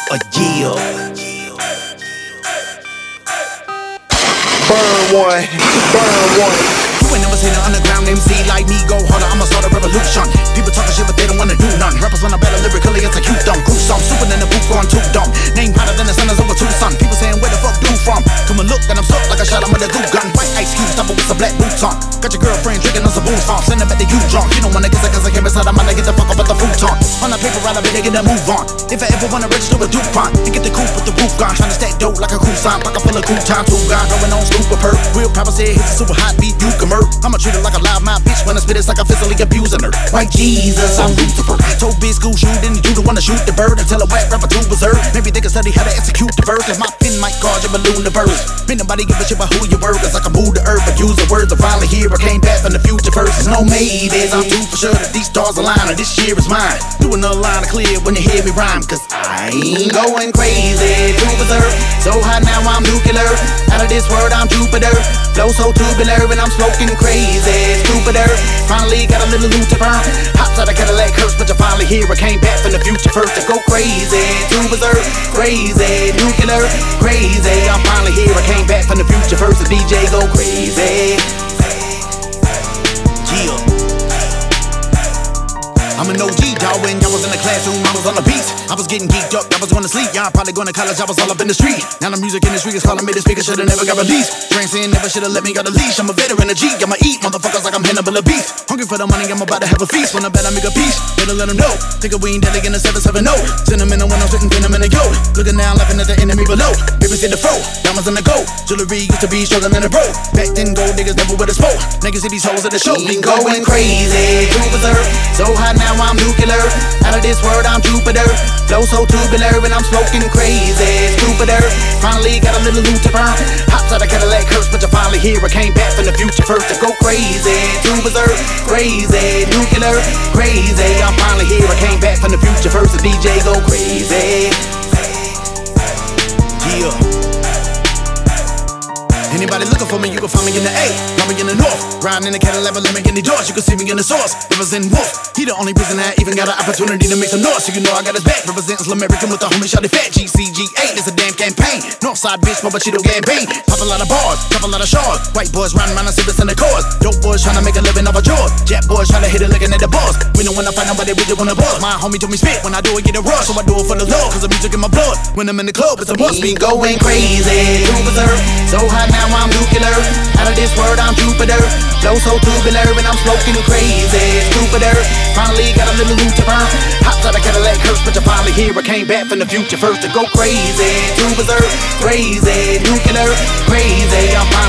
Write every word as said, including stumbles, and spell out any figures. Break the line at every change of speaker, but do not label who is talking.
A year.
Burn one, burn one.
You ain't never seen an underground M C like me go harder, I'ma start a revolution. People talking shit but they don't wanna do none. Rappers wanna battle lyrically, execute them. Gruesome, super in the booth going too dumb. Name hotter than the centers over Tucson. People saying where the fuck do from? Come and look, then I'm stuck like I shot him with a glue gun. White ice cube, stop it with some black boots on. Got your girlfriend drinking on some booze farm. Send her back to you drunk. You don't wanna kiss her cause I can't beside I'm gonna get the fuck up at the futon. On the paper route, I better get a move on. If I ever wanna register with DuPont and get the coupe with the roof gone. Trying to stack dope like a cruise-sign. Pocket full of cool time, two guys going on stupid perk. Real Papa said hits a super hot beat, you can murk. I'ma treat it like a loud mouth bitch when I spit it's like I'm physically abusing her. White Jesus, I'm Lucifer. Told bitch school shoot, didn't you the one to shoot the bird and tell a whack rapper to berserk. Maybe they can study how to execute the verse. If my pen might guard your balloon the verse. Ain't nobody give a shit about who you were, cause I can move the earth but use the words to finally hear. I came back from the future verses. No maybes, I'm too for sure that these stars align and this year is mine. Do another line of clear when you hear me rhyme, cause I ain't going crazy. Too berserk, so hot now I'm nuclear. Out of this world I'm Jupiter. Flow so tubular and I'm smoking crazy. Stupider, finally got a little loot to burn. Hops out of Cadillac curse, but you finally here. I came back from the future first to go crazy. Too berserk, crazy, nuclear, crazy. I'm finally here. I came back from the future first. The D J go crazy. Yeah. I'm an O G, dawg. When y'all was in the classroom, I was on the beats. I was getting geeked up, I was going to sleep. Y'all probably going to college, I was all up in the street. Now the music industry is calling me the speaker, should've never got released. Transcend, never should've let me got a leash. I'm a veteran of G, I'ma eat motherfuckers like I'm Hannibal a beast. Hungry for the money, I'm about to have a feast. When I bet I make a piece, better let them know. Think of we ain't deadly in the seven seven oh. Send them in the when I'm sitting, pin them in the goat. Looking down, laughing at the enemy below. Babies in the fro, diamonds in the gold. Jewelry used to be struggling in the bro. Back then, gold niggas never with a smoke. Niggas see these hoes at the show. Been going crazy, too berserk. So hot now I'm nuclear. Out of this world I'm Jupiter. Flow so tubular and I'm smoking crazy. Stupider, finally got a little loot to burn. Hops out of Cadillac curse, but you finally here. I came back from the future first to go crazy. Too berserk, crazy, nuclear, crazy. I'm finally here. I came back from the future first. The D J go crazy. Yeah. Anybody looking for me, you can find me in the A, find me in the north. Riding in the Cadillac, let me in the doors. You can see me in the source, representing Wolf. He the only reason I even got an opportunity to make some noise. So you know I got his back, representing American with the homie shot it fat. G C G eight, it's a damn campaign. Northside bitch, but Cheeto campaign. Pop a lot of bars, pop a lot of shards. White boys riding around and civics in the cars. Dope boys trying to make a living off a jaw. Jack boys trying to hit it looking at the boss. We don't wanna find nobody, we just wanna buzz. My homie told me spit, when I do it get a rush. So I do it for the Lord, cause the music in my blood. When I'm in the club, it's a must. Be going crazy, too berserk. So hot now I'm nuclear. Out of this world I'm Jupiter. Flow so tubular and I'm smoking crazy. Stupider, finally got a little loot to burn. Hops out of Cadillac curse, but you finally here. I came back from the future first to go crazy. Too berserk, crazy, nuclear, crazy. I'm finally